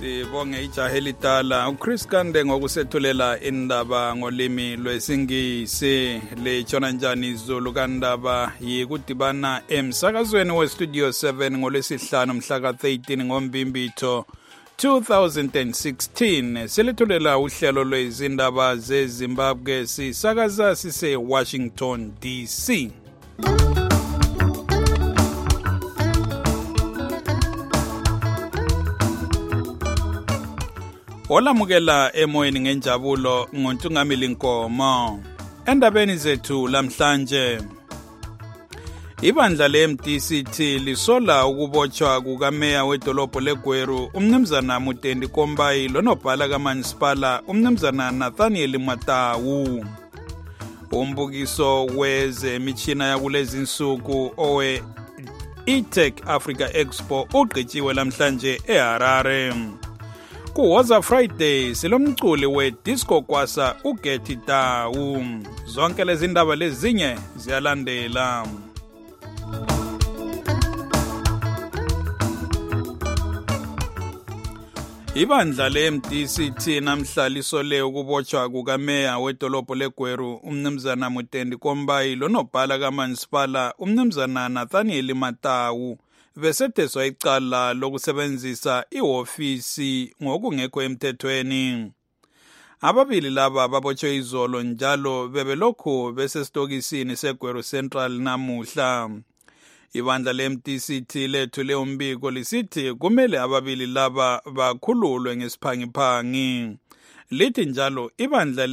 Sibonge ijaha elidala uChris Kande ngokusethulela indaba ngolimi lwesingisi lechona njani izulu kandaba yikudibana emsakazweni westudio 7 ngolwesihlanu mhla ka-13 ngoMbimbitho 2016 selithulela uhlelo lwezindaba zeZimbabwe sisakaza sise Washington DC. Olamukela emoyeni ngenjabulo ngoNtungamili Nkomo. Endabeni zethu lamhlanje, ibandla le-MDCT lisola ukubotshwa kukameya wedolobho leGweru umnumzana Mutendi Kombayi lonobhala kaManisipala umnumzana Nathaniel Matawu. Umbukiso wezemitshina yakulezi insuku owe eTech Africa Expo ugqitshiwe lamhlanje eHarare. Kuwoza Friday silomculi we-disco kwasa uGethi Tawu. Zonke lezi ndaba lezinye ziyalandela. Ibandla le-MDCT namhla lisole ukubotshwa kukameya wedolobho leGweru umnumzana Mutendi Kombayi lonobhala kaManisipala umnumzana Nathaniel Matawu besetheswa icala lokusebenzisa ihofisi ngokungekho emthethweni. Ababili laba babotshwe izolo njalo bebelokhu besesitokisini seGweru Central namuhla. Ibandla le-MDCT lethule umbiko lisithi kumele ababili laba bakhululwe ngesiphangiphangi. Lithi njalo ibandla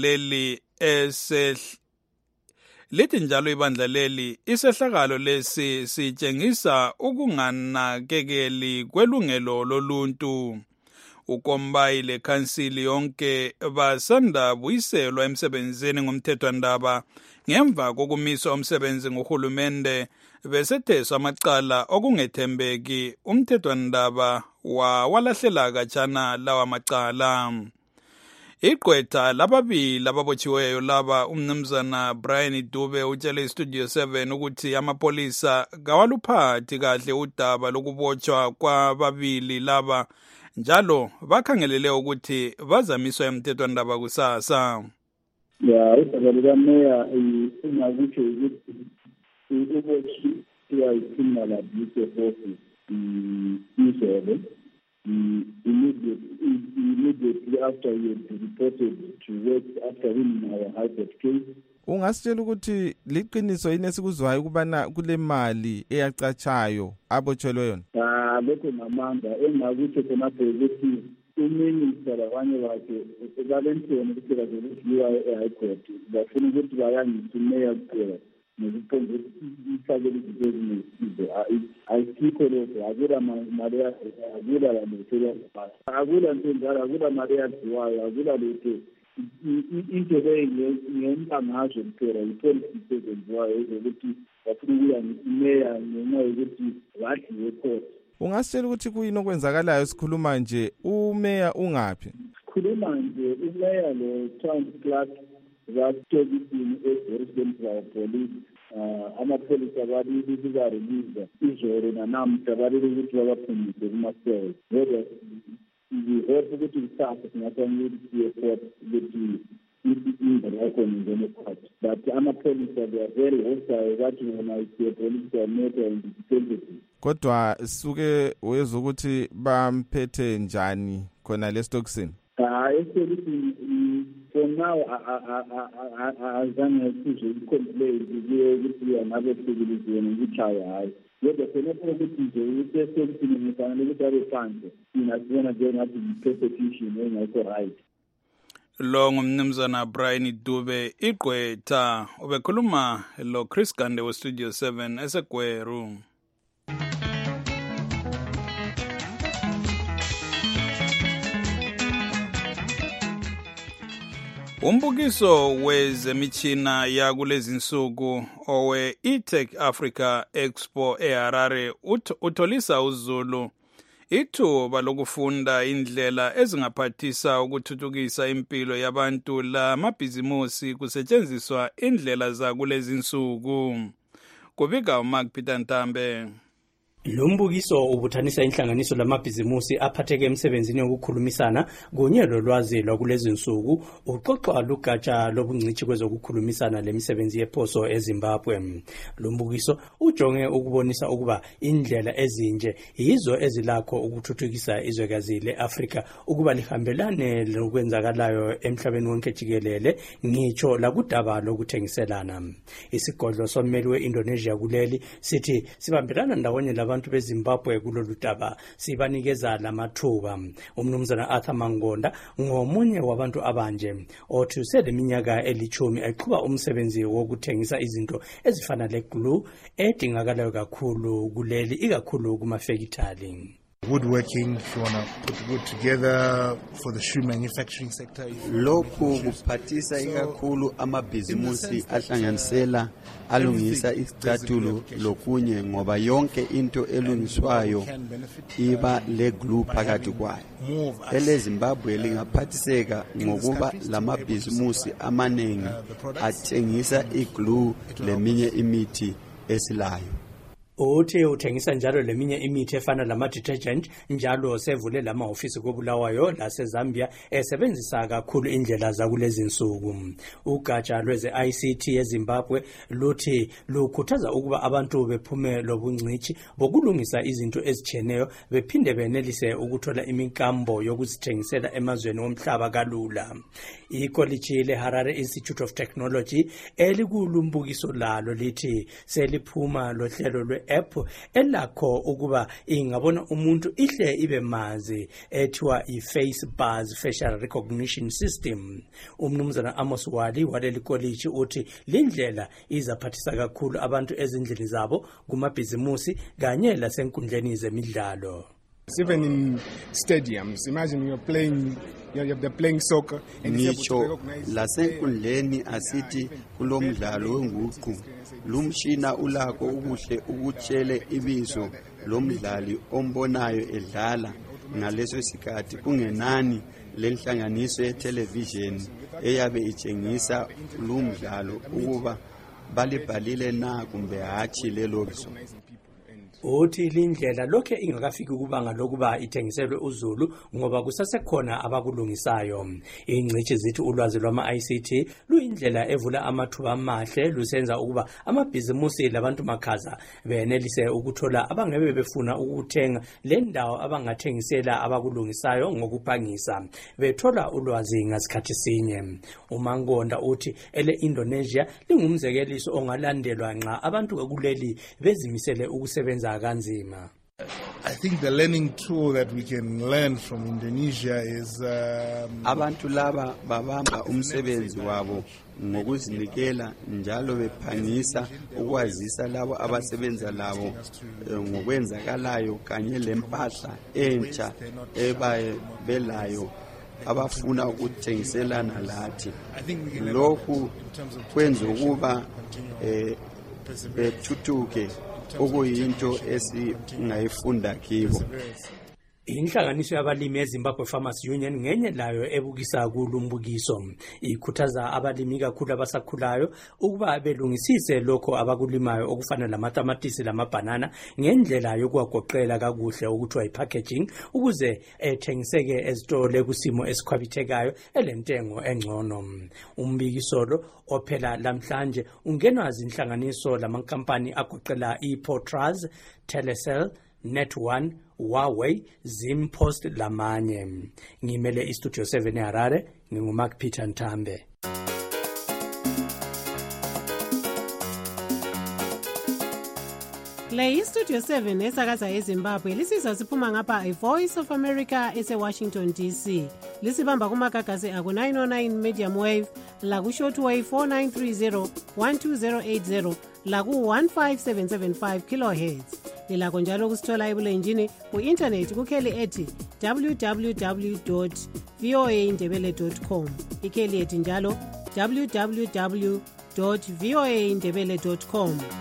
leli isehlakalo lesi sitshengisa ukunganakekeli kwelungelo loluntu. uKombayi lekhansili yonke basanda buyiselwa emsebenzini ngomthethwandaba ngemva kokumiswa umsebenzi ngohulumende besetheswa amacala okungethembeki umthethwandaba walahlela kajana lawa macala. Igqwetha lababili ababotshiweyo laba umnumzana Brian Dube utshele istudio 7 ukuthi amapolisa kawaluphathi kahle udaba lokubotshwa kwababili laba njalo bakhangelele ukuthi bazamiswa emthethwandaba kusasa. Udaba lukameya ingakutsho ukuthi ubotshwa i-criminal abuse office izolo. Immediately after he had reported to work after winning our High Court case. Ungasitshela ukuthi liqiniso yini esikuzwayo ukubana kule mali eyacatshayo abotshelwe yona? Lokho namanga engakuthi khonapho ukuthi uminister labanye bakhe balentshoni ukuthi bazoludliwa e-High Court bafuna ukuthi bayangisimeya kuphela nokuqonda ifakele izinto ezinesizo ayisikho lokho akula mali akula lalutho akula nto njalo akula mali yadliwayo akula lutho into ngemba ngazo kuphela ipolitiki ezenziwayo ezokuthi bafuna ukuya ngisimeya ngenxa yokuthi badliwe court. Ungasitshela ukuthi kuyini okwenzakalayo sikhuluma nje umeya ungaphi? Sikhuluma nje umeya lo-town clerk batokisini e-Central Police amapholisa ababili kubarelease izolo nanamhla balele ukuthi babaphumise kumasele ngoba ngihope ukuthi kusasa singafanele ukuthi siye-court ukuthi indaba yakhona ingene court but amapholisa they are very hostile bathi bona isiyepolisa matter and sensitive. Kodwa suke wezwa ukuthi bamphethe njani khona lesitokisini? Actually for now azange sizwe i-complaint kuye ukuthi angabe sibiliziwe ngokuchaya hayi kodwa khonapho ukuthi nje ukuthi esitokisini ngifanele ukuthi abe phansi thina sibona njengathi i-persecution engekho right. Lo ngumnumzana Brian Dube igqwetha ubekhuluma lo Chris Kande westudio 7 eseGweru. Umbukiso wezemitshina yakulezi insuku owe eTech Africa Expo eHarare utholisa uZulu ithuba lokufunda indlela ezingaphathisa ukuthuthukisa impilo yabantu lamabhizimusi kusetshenziswa indlela zakulezi insuku. Kubika uMark Peter Ntambe. Lo mbukiso ubuthanisa inhlanganiso lamabhizimusi aphatheke emsebenzini wokukhulumisana kunye lolwazi lwakulezi nsuku uxoxwa lugatsha lobungcithi kwezokukhulumisana lemisebenzi yephoso eZimbabwe. Lo mbukiso ujonge ukubonisa ukuba indlela ezinje yizo ezilakho ukuthuthukisa izwekazi leAfrika ukuba lihambelane lokwenzakalayo emhlabeni wonke jikelele ngitsho lakudaba lokuthengiselana. Isigodlo sommeli we-Indonesia kuleli sithi sibambelana ndawonye abantu beZimbabwe kulolu daba sibanikeza lamathuba. Umnumzana Arthur Mangonda ngomunye wabantu abanje othi useleminyaka eli10 eqhuba umsebenzi wokuthengisa izinto ezifana leglue edingakalayo kakhulu kuleli ikakhulu kumafekithali. Woodworking, if you want to put wood together for the shoe manufacturing sector. Lokhu kuphathisa ikakhulu amabhizimusi ahlanganisela alungisa isicathulo lokunye ngoba yonke into elungiswayo iba leglue phakathi kwayo. EleZimbabwe lingaphathiseka ngokuba lamabhizimusi amaningi athengisa iglue leminye imithi esilayo. Uthi uthengisa njalo leminye imithi efana lama-detergent njalo sevule lama-ofisi koBulawayo laseZambia esebenzisa kakhulu indlela zakulezi nsuku. Ugatsha lweze-ICT yeZimbabwe luthi lukhuthaza ukuba abantu bephume lobungcithi bokulungisa izinto ezitshiyeneyo bephinde benelise ukuthola imikambo yokuzithengisela emazweni womhlaba kalula. Ikoliji leHarare Institute of Technology elikulumbukiso lalo lithi seliphuma lohlelo lwe-app elakho ukuba ingabona umuntu ihle ibe mazi ethiwa i-Face Buzz Facial Recognition System. Umnumzana Amos Wali waleli koliji uthi lindlela izaphathisa kakhulu abantu ezindlini zabo kumabhizimusi kanye lasenkundleni zemidlalo. Even in stadiums, imagine you're playing soccer and you're able to recognize lasenkundleni asithi kulomdlalo wenguqu lumshina ulakho ukuhle ukutshele ibizo lomdlali ombonayo edlala ngaleso sikhathi kungenani lenhlanganiso yetelevision eyabe itshengisa lumdlalo ukuba balibhalile na kumbe hathi lelo bizo. Uthi lindlela lokho ingakafiki kubanga lokuba ithengiselwe uZulu ngoba kusasekhona abakulungisayo. Ingcithi zithi ulwazi lwama-ICT luyindlela evula amathuba amahle lusenza ukuba amabhizimusi labantu makhaza benelise ukuthola abangebe befuna ukuthenga le ndawo abangathengisela abakulungisayo ngokuphangisa bethola ulwazi ngasikhathi sinye. uMangonda uthi ele-Indonesia lingumzekeliso ongalandelwa nxa abantu kuleli bezimisele ukusebenza kanzima. I think the learning tool that we can learn from Indonesia is abantu laba babamba umsebenzi wabo ngokuzinikela njalo bephangisa ukwazisa labo abasebenza labo ngokwenzakalayo kanye lempahla entsha ebayebelayo abafuna ukuthengiselana lathi. Lokhu kwenza ukuba bethuthuke okuyinto esingayifunda kibo. Inhlanganiso yabalimi eZimbabwe Farmers Union ngenye layo ebukisa kulumbukiso ikhuthaza abalimi kakhulu abasakhulayo ukuba belungisise lokho abakulimayo okufana lamatamatisi lamabhanana ngendlela yokuwagoqela kakuhle okuthiwa ipackaging ukuze ethengiseke ezitolo kusimo esikhwabithekayo elentengo engcono. Umbikiso lo ophela lamhlanje ungenwa zinhlanganiso lamankampani agoqela iPortraz, Telecel, Net1, Huawei, Zimpost lamanye. Ngimele iStudio 7 eHarare, nginguMark Peter Ntambe. Le iStudio 7 esakaza eZimbabwe lisizwa siphuma ngapha iVoice of America eseWashington DC. Lisibamba kumagagasi aku 909 medium wave, laku shortwave 4930 12080, laku 15775 kilohertz. Lilakho njalo ukusithola ebulenjini ku-internet kukheli ethi www.voaindebele.com. Ikheli ethi njalo www.voaindebele.com.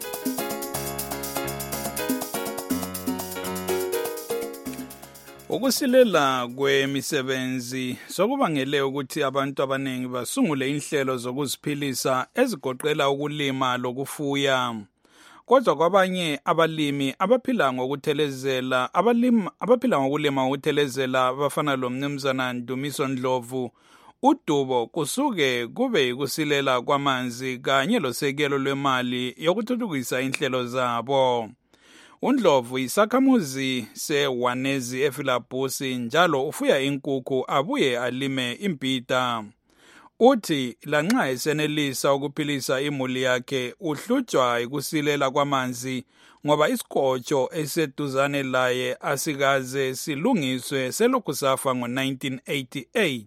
Ukusilela kwemisebenzi sokubangele ukuthi abantu abaningi basungule inhlelo zokuziphilisa ezigoqela ukulima lokufuya. kodwa kwabanye abalimi abaphila ngokuthelezela abaphila ngokulima ngokuthelezela bafana lo Mnumzana Ndumiso Ndlovu, udubo kusuke kube yikusilela kwamanzi kanye losekelo lwemali yokuthuthukisa inhlelo zabo. uNdlovu isakhamuzi seWanezi ePhilabhusi njalo ufuya inkukhu abuye alime imbhida. Uthi lanxa esenelisa ukuphilisa imuli yakhe uhlutshwa ikusilela kwamanzi ngoba isikotsho eseduzane laye asikaze silungiswe selokhu safa ngo-1988.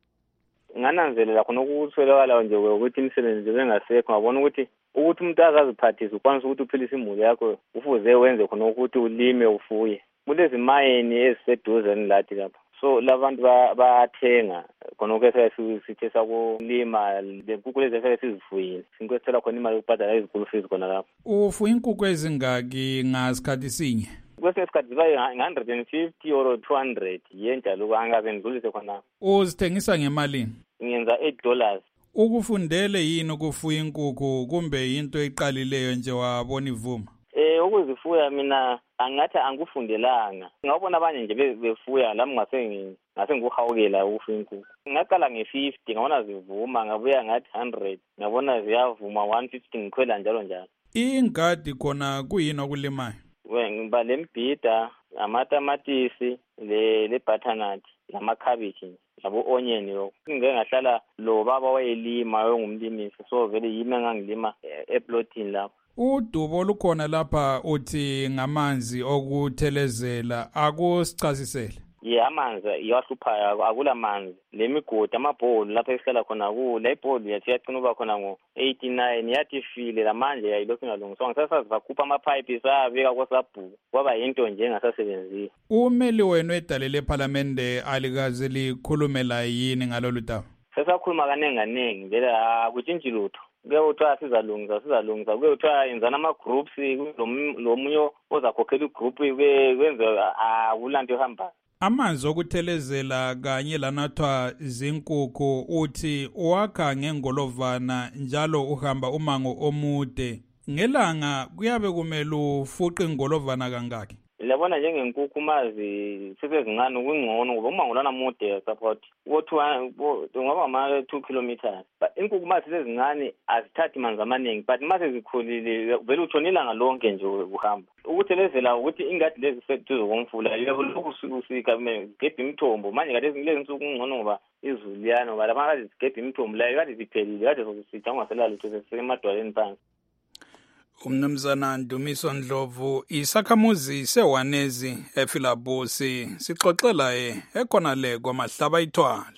Ngananzelela khona ukutholakala nje ukuthi imisebenzi bengasekho ngabona ukuthi umuntu akaziphathise ukwanisa ukuthi uphilise imuli yakho ufuze wenze khona ukuthi ulime ufuye. Kulezi mayini eziseduzane lathi lapha. So labantu bayathenga khona ukuthi sithe sakulima lenkukhu lezi efeke sizifuyile. Sinkwethela khona imali yokubhadala izikulu fees khona lapha. Ufuya inkukhu ezingaki ngasikhathi sinye? Kwesinye isikhathi ziba 150 or 200 yenjalo angaze ngidlulise khona. Uzithengisa ngemalini? Ngenza $8. Ukufundele yini ukufuya inkukhu kumbe into eqalileyo nje wabona ivuma? Ukuzifuya mina angathi angikufundelanga. Ngabona abanye nje befuya lami ngase ngikuhawukela ukufuya inkukhu. Ngaqala nge50 ngabona zivuma, ngabuya ngathi 100 ngabona ziyavuma 150 ngikhwela njalo njalo. Ingadi khona kuyini okulimayo? Ngiba lembhida, amatamatisi, le butternut, lamakhabishi, labo onion yo. Ngeke ngahlala lo baba wayelima ngumlimisi, so vele yimi ngangilima eplotini lapho. Udubo lukhona lapha uthi ngamanzi okuthelezela, akusichasisele. Amanzi iyahluphayo, akula manzi. Lemigodi amabholu lapha esihlala khona kula ibholu yathi yaqina uba khona ngo89 yathi ifile lamanje yayilokhu ingalungiswa. Ngisasazivakhupha amapipe sabeka kwasabhuku kwaba into nje engasasebenzisi. Umeli wenu edalele eParliament alikaze likhulumela yini ngalolu daba? Sesakhuluma kanengi vele akutshintshi lutho. Kuyothiwa sizalungisa kuyothiwa yenzana ama-groups lo munye ozakhokhela igroup kwenze akulanto ehamba. Amanzi okuthelezela kanye lanathwa zinkukhu uthi uwakha ngengolovana njalo uhamba umango omude. Ngelanga kuyabe kumele ufuqe ingolovana kangaki? Labona njengenkukhu mazi sesezincane kungcono ngoba umango lana mude support ngaba ama-2 kilometers. But inkukhu mazi sezincane azithathi manzi amaningi, but mazi zikhulile vele utshonela ngalonke nje ukuhamba. Ukuthelezela ukuthi ingadi lezi seduze komfula lokhu usika zigebhe imithombo. Manje kade lezi nsuku kungcono ngoba izulu liyana ngoba lapha kade zigebhe imithombo layo kade ziphelile kade sokusitha ungasela lutho sesemadwaleni phansi. Umnumzana Ndumiso Ndlovu isakhamuzi seWanezi ePhilabhusi sixoxela ekhona le kwamahlaba ithwale.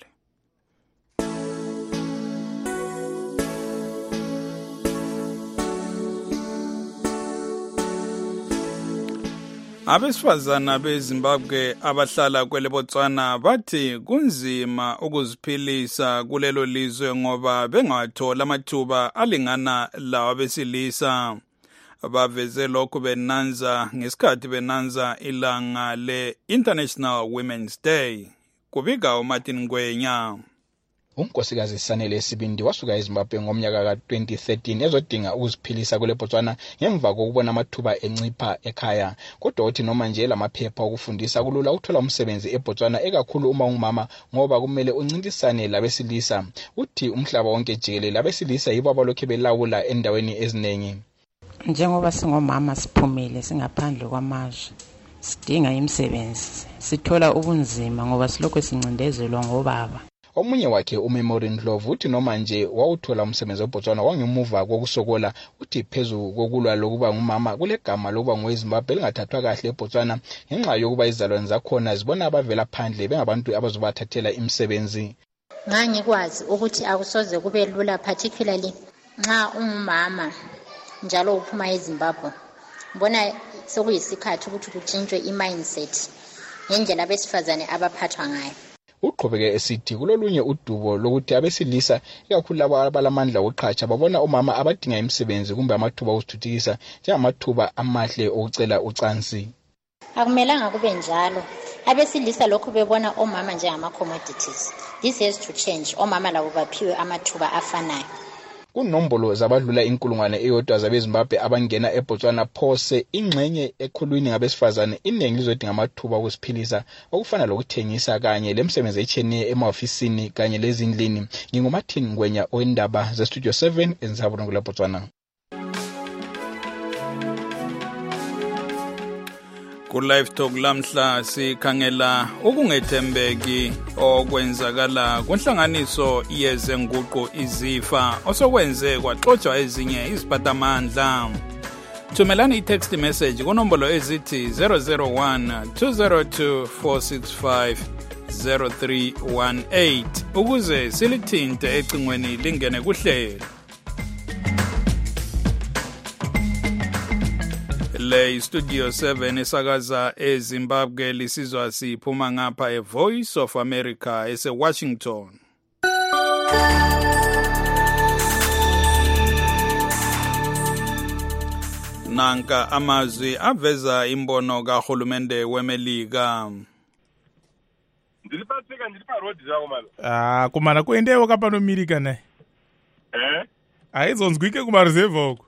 Abesifazana beZimbabwe abahlala kwele Botswana bathi kunzima ukuziphilisa kulelo lizwe ngoba bengathola amathuba alingana lawa besilisa. Baveze lokhu benanza ngesikhathi benanza ilanga le-International Women's Day. Kubika uMartin Ngwenya. Unkosikazi Sanele Sibindi wasuka eZimbabwe ngomnyaka ka-2013 ezodinga ukuziphilisa kule Botswana ngemva kokubona amathuba encipha ekhaya. Kodwa uthi noma nje lamaphepha okufundisa kulula ukuthola umsebenzi eBotswana ekakhulu uma ungumama ngoba kumele uncintisane labesilisa. Uthi umhlaba wonke jikelele abesilisa yibo abalokhu belawula endaweni eziningi. Njengoba singomama siphumile singaphandle kwamazwe sidinga imisebenzi sithola ubunzima ngoba silokho sincindezelwa ngobaba. Omunye wakhe uMemory Ndlovu uthi noma nje wawuthola umsebenzi eBotswana wangemuva kokusokola uthi phezulu kokulwa lokuba ngumama kule gama lokuba ngoweZimbabwe lingathathwa kahle eBotswana ngenxa yokuba izalwane zakhona zibona abavela phandle bengabantu abazobathathela imisebenzi. Ngangikwazi ukuthi akusoze kube lula particularly nxa ungumama njalo uphuma eZimbabwe. Mbona sokuyisikhathi ukuthi kutshintshwe i-mindset ngendlela abesifazane abaphathwa ngayo. Uqhubeke esithi kulolunye udubo lokuthi abesilisa ikakhulu labo abalamandla okuqhatsha babona omama abadinga imisebenzi kumbe amathuba okuthuthukisa njengamathuba amahle okucela ucansi. Akumelanga kube njalo. Abesilisa lokho bebona omama njengama commodities. This has to change. Omama labo baphiwe amathuba afanayo. kunombolo zabadlula 1,000 zabeZimbabwe abangena eBotswana phose ingxenye ekhulwini ngabesifazane iningi lizodinga amathuba okusiphilisa okufana lokuthengisa kanye lemsebenzi etshiyeneyo emahofisini kanye lezindlini. NginguMartin Ngwenya owendaba zeStudio 7 eNzabulungu Botswana. Ku-Live Talk lamhla sikhangela ukungethembeki okwenzakala kwenhlanganiso yezenguqu izifa osokwenze kwaxotsha ezinye iziphatamandla. Thumelani i-text message kunombolo ezithi 001 202 465 0318 ukuze silithinte ecingweni lingene kuhlelo. Le Studio 7 esakaza eZimbabwe lisizwa siphuma ngapha eVoice of America eseWashington. Nanka amazwi aveza imbono kahulumende weMelika. Ndilipatsika ndilipa road zako mala. Kumana kuendewo kapa no America ne. Aizonzwike kuma reserve oko.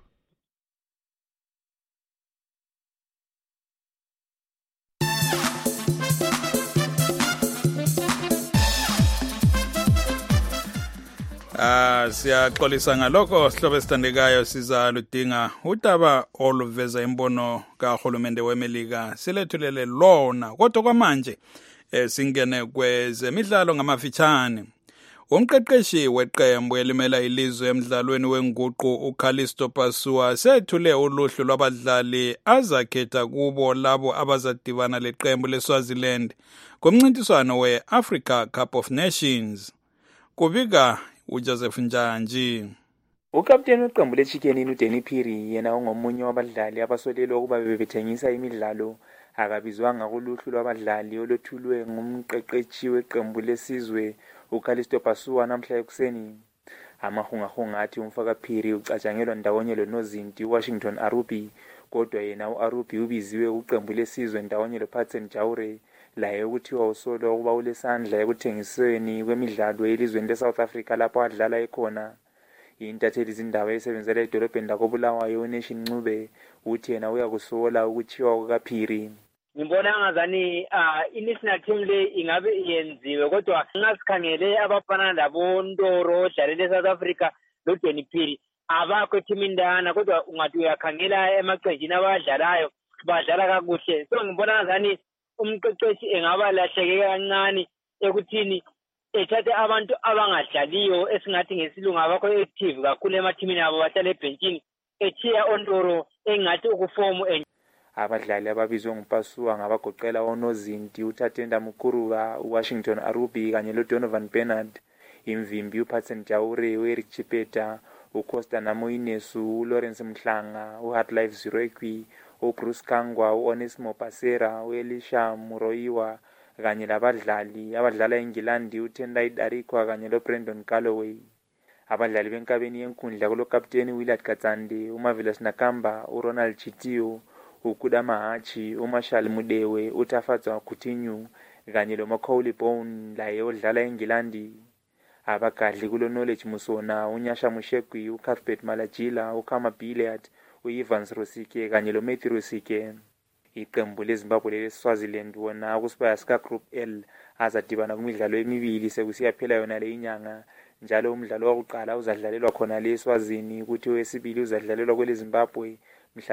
Siyaxolisa ngalokho sihlobo esithandekayo sizaludinga udaba oluveza imbono kahulumende weMelika silethulele lona kodwa kwamanje singene kwezemidlalo ngamafitshane. Umqeqeshi weqembu elimela ilizwe emidlalweni wenguqu uCallisto Pasua sethule uluhlu lwabadlali azakhetha kubo labo abazadibana leqembu leSwaziland kumncintiswano we-Africa Cup of Nations. Kubika uJoseph Njanji. Ukapteni weqembu leChicken uDanny Phiri yena ungomunye wabadlali abasolelwe ukuba bebethengisa imidlalo akabizwanga kuluhlu lwabadlali oluthulwe ngumqeqeshi weqembu lesizwe uCallisto Pasua namhla ekuseni. Amahungahunga athi umfaka Phiri ucatshangelwa ndawonye loNozinti Washington Arubi kodwa yena uArubi ubiziwe kuqembu lesizwe ndawonye loPatson Jaure laye ukuthiwa usolo ukuba ulesandla ekuthengisweni kwemidlalo elizweni leSouth Africa lapho adlala ekhona. Intatheli izindaba esebenzela edolobheni lakoBulawayo uNation Ncube uthi yena uyakusola ukuthiwa kukaPhiri. Ngibona ngazani i-national team le ingabe yenziwe kodwa ngasikhangele abafana labo Ndoro odlalela eSouth Africa loDanny Phiri abakho etimini ndana kodwa ungathi uyakhangela emaqenjini abadlalayo badlala kakuhle. So ngibona ngazani umqeqeshi engaba lahleke kancane ekuthini ethathe abantu abangadlaliyo esingathi ngesilungu abakho active kakhulu emathimini abo bahlala ebhentsini ethiya Ondoro engathi ukufomu abadlali ababizwe nguPasua ngabagoqela oNozinti uThatenda Mukuruva uWashington Arubi kanye loDonovan Bernard, imvimbi uPatson Jaure uEric Chipeta uCosta Namoinesu uLawrence Mhlanga uHatlife Zirekwi uBruce Kangwa uOnesimo Pasera uElisha Muroiwa kanye labadlali abadlala eNgilandi uTendai Darikwa kanye loBrandon Galloway. Abadlali benkabeni yenkundla kulokapteni Willard Katsande uMarvelous Nakamba uRonald Chitio uKudama Hachi uMarshall Mudewe uTafatsa Coutinho kanye loMacaulay Bone laye odlala eNgilandi. Abagadli kulo Knowledge Musona uNyasha Mushekwi uCuthbert Malajila uKama Billiard uEvans Rosike kanye loMatthew Rosike. Iqembu leZimbabwe leSwaziland wona kusibaya sika Group L azadibana kumidlalo emibili sekusiya phela yona le inyanga njalo umdlalo wokuqala uzadlalelwa khona leSwazini ukuthi owesibili uzadlalelwa kweleZimbabwe mhla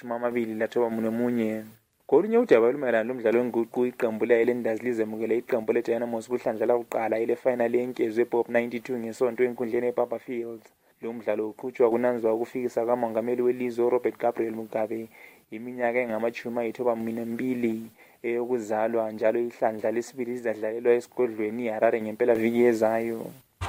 zingama-29. Kolunye udaba olumayelana lomdlalo wenguqu iqembu le-Islanders lizemukele iqembu le-Dynamos kuhlandla lakuqala ile final yenkezwe Bob 92 ngesonto enkundleni eBaba Field. Lo mdlalo uqhutshwa kunanzwa ukufikisa kamongameli welizwe Robert Gabriel Mugabe iminyaka engama-92 eyokuzalwa njalo ihlandla lesibili lizadlalelwa esigodlweni iHarare ngempelaviki ezayo.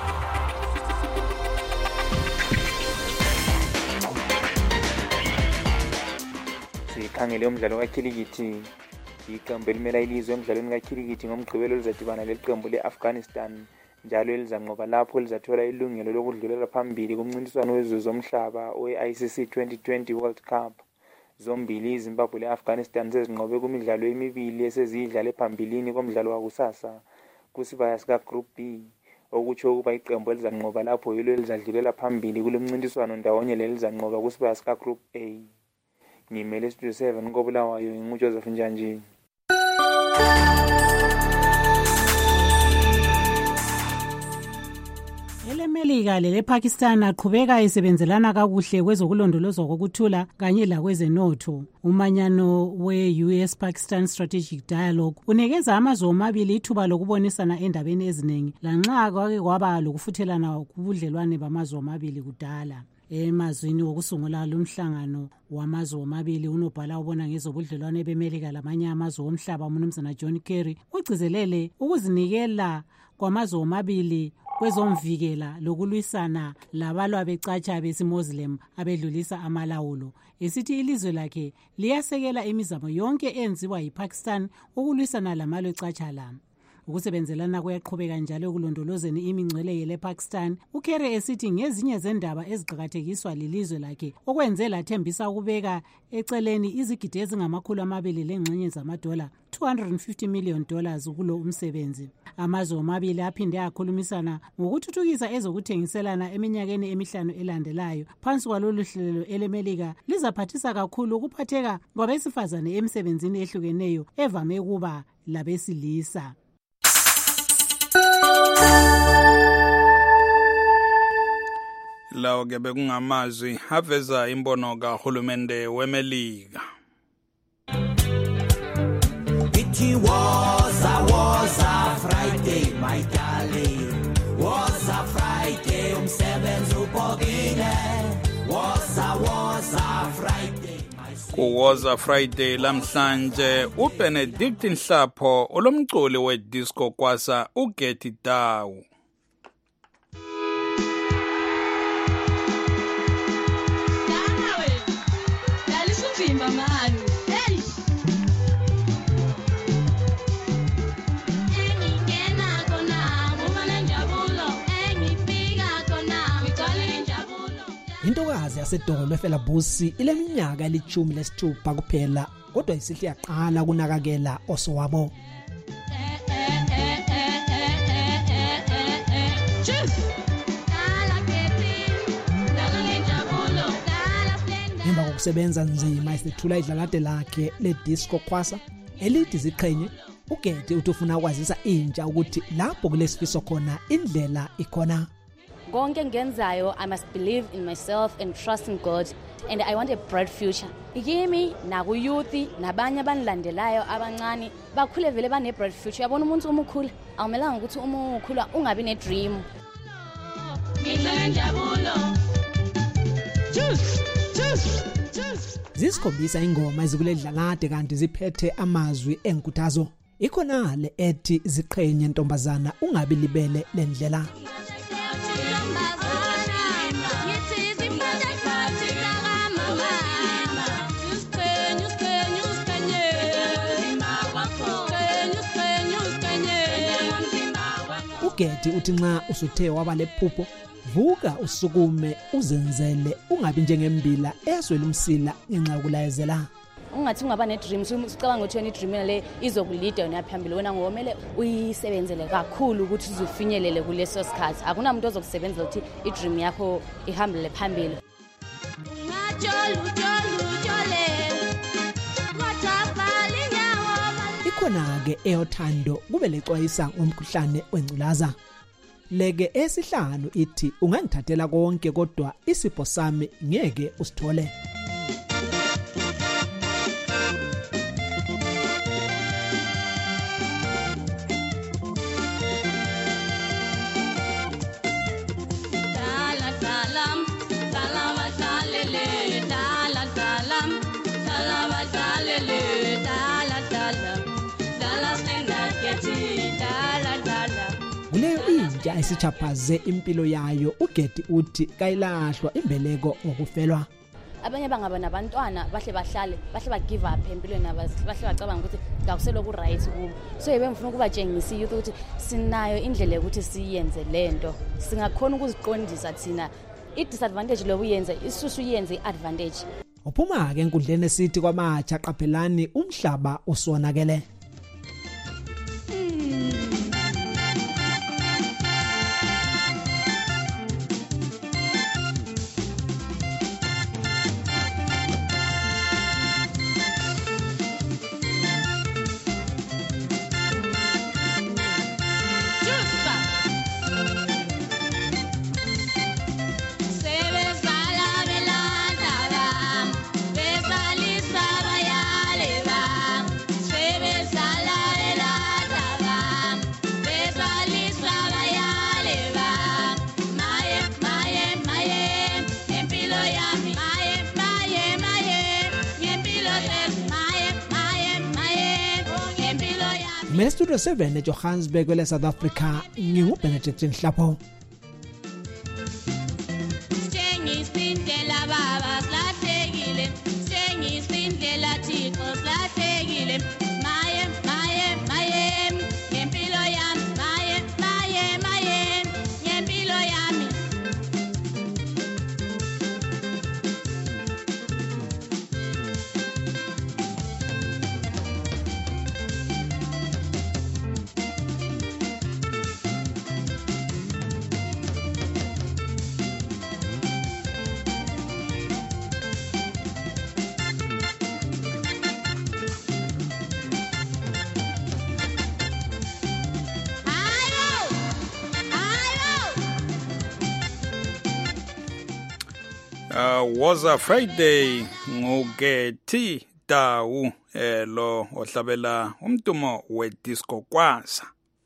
Sikhangele umdlalo kakhilikithi. Iqembu elimela ilizwe emdlalweni kakhilikithi ngomgqibelo lizadibana leqembu le-Afghanistan njalo elizanqoba lapho lizathola ilungelo lokudlulela phambili kumncintiswano wezwe zomhlaba we-ICC 2020 World Cup. Zombili iZimbabwe le-Afghanistan sezinqobe kumidlalo emibili eseziyidlale phambilini komdlalo wakusasa kusibaya sika Group B. okutsho ukuba iqembu elizanqoba lapho yilo elizadlulela phambili kule mncintiswano ndawonye lelizanqoba kusibaya sika Group A. Ngimele Studio 7 koBulawayo nginguJoseph Njanjini. EleMelika lePakistan aqhubeka esebenzelana kakuhle kwezokulondolozwa kokuthula kanye lakwezenotho. Umanyano we-US Pakistan Strategic Dialogue unikeza amazwe omabili ithuba lokubonisana endabeni eziningi lanxa kwake kwaba lokufuthelana kubudlelwane bamazwe omabili kudala. Emazwini wokusungula lumhlangano wamazwe omabili unobhala ubona ngezobudlelwane beMelika lamanye amazwe omhlaba uMnumzana John Kerry ugcizelele ukuzinikela kwamazwe omabili kwezomvikela lokulwisana labalwa becatsha besiMuslim abedlulisa amalawulo. Esithi ilizwe lakhe liyasekela imizamo yonke enziwa yiPakistan ukulwisana lamalwe catsha la. Ukusebenzelana kuyaqhubeka njalo ekulondolozeni imingcele yePakistan. uKerry esithi ngezinye zendaba eziqhakathekiswa lilizwe lakhe okwenze lathembisa ukubeka eceleni izigidi ezingama200 lengxenye zamadola $250 million kulo umsebenzi. Amazwe omabili aphinde akhulumisana ngokuthuthukisa ezokuthengiselana eminyakeni emihlanu elandelayo. Phansi kwalolu hlelo eleMelika lizaphathisa kakhulu ukuphatheka kwabesifazane emsebenzini ehlukeneyo evame kuba labesilisa. Lawo ke bekungamazwi aveza imbono kahulumende weMelika. It was a Friday, my darling. Was a Friday, umsebenzi ubhokile. Was a Friday. Kuwoza Friday lamhlanje uBenedict Nhlapho olomculi wedisco kwasa uGetty Dawu. Intokazi yaseDongwe Fela Busi ileminyaka eli-16 kuphela kodwa isihle yaqala kunakakela osowabo. Emva kokusebenza nzima isethula idlalade lakhe le-disco kwasa elithi ziqhenye, uGetty uthi ufuna ukwazisa intsha ukuthi lapho kulesifiso khona indlela ikhona. Konke ngenzayo, I must believe in myself and trust in God, and I want a bright future. Ikimi naku youth nabanye abanilandelayo abancane bakhule vele bane bright future. Yabona umuntu uma ukhula awumelanga ukuthi uma ukhula ungabi ne dream. Zisikhombisa ingoma ezikule dlalade kanti ziphethe amazwi enkuthazo. Ikhonale ethi ziqhenye ntombazana ungabi libele lendlela. uGetty uthi nxa usuthe waba lephupho vuka usukume uzenzele ungabi njengembila eswela umsila ngenxa yokulayezela. Ungathi ungaba ne dreams ucabanga ukuthi wena dream le izokulida yona phambili wena ngomele uyisebenzele kakhulu ukuthi uzofinyelele kuleso sikhathi. Akunamuntu ozokusebenzela ukuthi i dream yakho ihambele phambili. Ikhona-ke eyothando kube lexwayisa ngomkhuhlane wengculaza. Leke esihlanu ithi ungangithathela konke kodwa isipho sami ngeke usithole. Kuleyo intsha esichaphaze impilo yayo uGetty uthi kayilahlwa imbeleko ngokufelwa. Abanye bangaba nabantwana bahle bahlale bahle ba give up empilweni bahle bacabanga ukuthi ngakuselo ku right kubo. So yebemfuna ukubatshengisa youth ukuthi sinayo indlela ukuthi siyenze lento. Singakhona ukuziqondisa thina i-disadvantage lokuyenza isusu yenze i-advantage. Uphuma ke enkundleni esithi kwamatsha qaphelani umhlaba usonakele. Mina Studio 7 eJohannesburg kwele South Africa nginguBenedict Nhlapho. Was a Friday ngugethi Tawu lo ohlabela umdumo wedisco kwasa.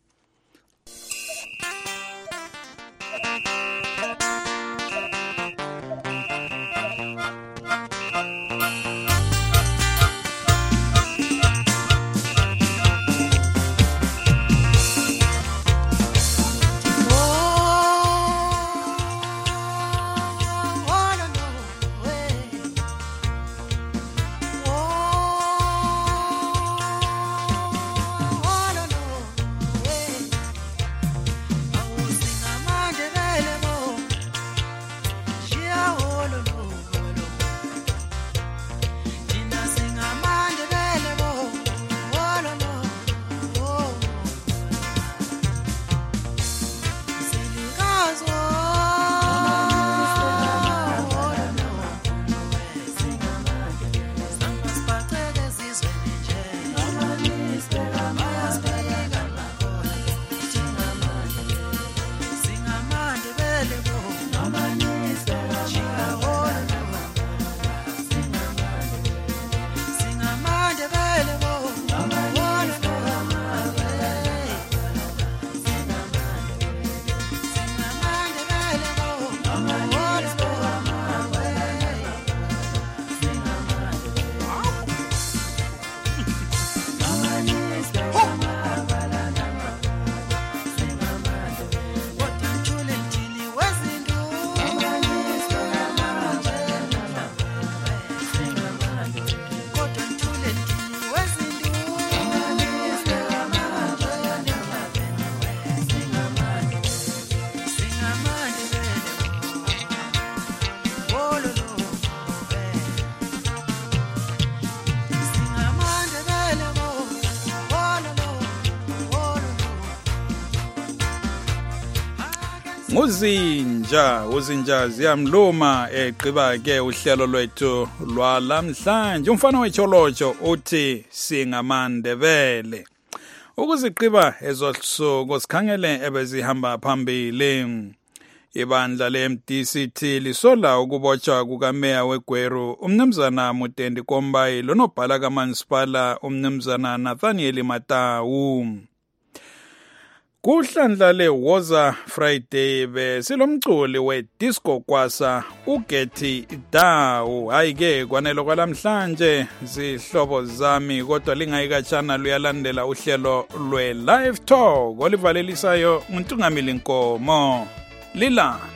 Uzinja ziyamluma eqiba ke uhlelo lwethu lwalamhlanje. Umfana wecholojo uthi singamandebele. Ukuziqiba ezosuku sikhangele ebezihamba phambili. Ibandla leMDCT lisola ukubotshwa kukameya weGweru umnumzana Mutendi Kombayi lonobhala kaMansipala umnumzana Nathaniel Matawu. Kuhlandla le Woza Friday besilomculi wedisco kwasa ugethi Tawu. Hayike kwanelo kwalamhlanje zihlobo zami kodwa lingayikatshana luyalandela uhlelo lwe live talk olivalelisayo uNtungamili Nkomo. Lila